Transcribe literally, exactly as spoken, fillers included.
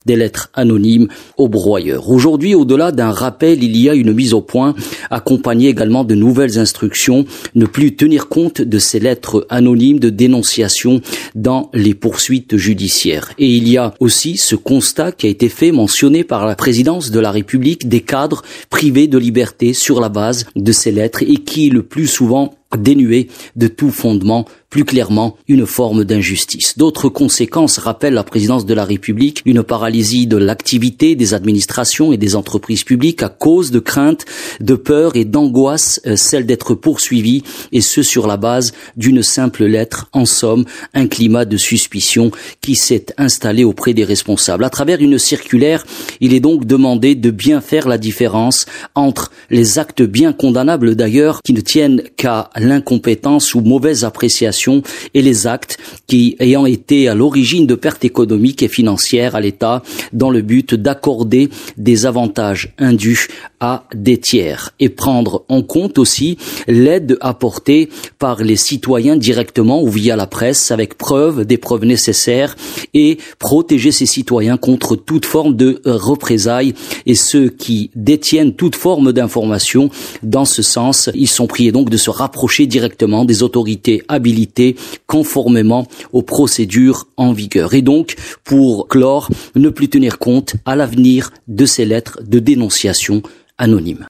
des lettres anonymes aux broyeurs. Aujourd'hui, au-delà d'un rappel, il y a une mise au point, accompagnée également de nouvelles instructions, ne plus tenir compte de ces lettres anonymes de dénonciation dans les poursuites judiciaires. Et il y a aussi ce constat qui a été fait, mentionné par la présidence de la République, des cadres privés de liberté sur la base de ces lettres et qui, le plus souvent, dénué de tout fondement, plus clairement une forme d'injustice. D'autres conséquences rappellent la présidence de la République, une paralysie de l'activité des administrations et des entreprises publiques à cause de craintes, de peur et d'angoisse, euh, celle d'être poursuivi, et ce sur la base d'une simple lettre. En somme, un climat de suspicion qui s'est installé auprès des responsables. À travers une circulaire, il est donc demandé de bien faire la différence entre les actes bien condamnables d'ailleurs, qui ne tiennent qu'à l'incompétence ou mauvaise appréciation, et les actes qui ayant été à l'origine de pertes économiques et financières à l'État dans le but d'accorder des avantages indus à des tiers, et prendre en compte aussi l'aide apportée par les citoyens directement ou via la presse avec preuve des preuves nécessaires, et protéger ces citoyens contre toute forme de représailles, et ceux qui détiennent toute forme d'information dans ce sens, ils sont priés donc de se rapprocher directement des autorités habilitées conformément aux procédures en vigueur. Et donc, pour clore, ne plus tenir compte à l'avenir de ces lettres de dénonciation anonymes.